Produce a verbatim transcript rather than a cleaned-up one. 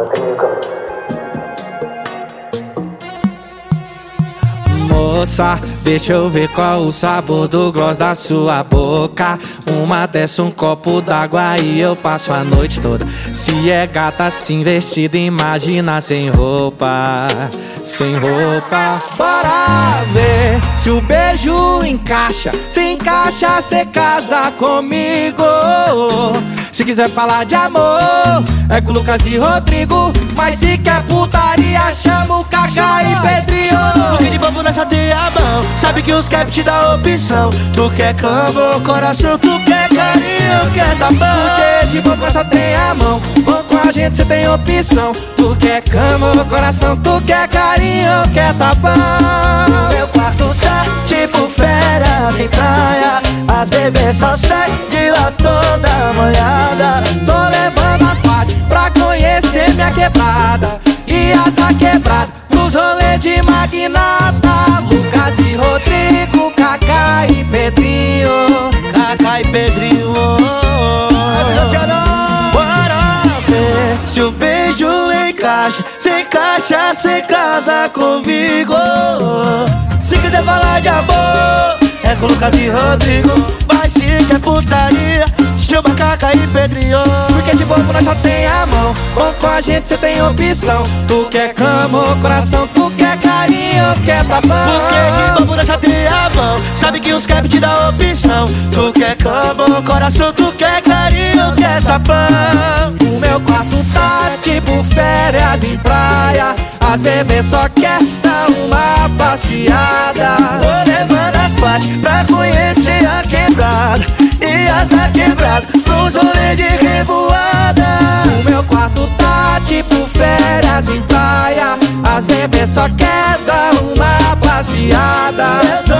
Moça, deixa eu ver qual o sabor do gloss da sua boca. Uma dessa, um copo d'água e eu passo a noite toda. Se é gata assim vestida, imagina sem roupa. Sem roupa. Bora ver se o beijo encaixa. Se encaixa, cê casa comigo. Se quiser falar de amor, é com Lucas e Rodrigo. Mas se quer putaria, chama o Kaká e Pedrinho. Porque de bobo nessa tem a mão, sabe que os cap te dá opção. Tu quer cama ou coração, tu quer carinho, quer tapão. Porque de bobo só tem a mão, ou com a gente cê tem opção. Tu quer cama ou coração, tu quer carinho, quer tapão. Meu quarto tá tipo férias em praia. As bebês só saem de lá toda molhada. Tô levando as partes pra conhecer minha quebrada. E as da quebrada pros rolê de magnata. Lucas e Rodrigo, Kaká e Pedrinho. Kaká e Pedrinho. Bora ver se o beijo encaixa. Se encaixa, cê casa comigo. Se quiser falar de amor, é com Lucas e Rodrigo. Mas se quer putaria, chama Kaká e Pedrinho. Porque de bobo nós só tem a mão, ou com a gente cê tem opção. Tu quer cama ou coração, tu quer carinho, quer tapão. Porque de bobo nós só tem a mão, sabe que os cap te dá opção. Tu quer cama ou coração, tu quer carinho, quer tapão. O meu quarto tá tipo férias em praia. As bebês só quer dar uma passeada. Tô levando as partes pra conhecer a quebrada. E as da quebrada pros rolê de revoada. O meu quarto tá tipo férias em praia. As bebês só quer dar uma passeada.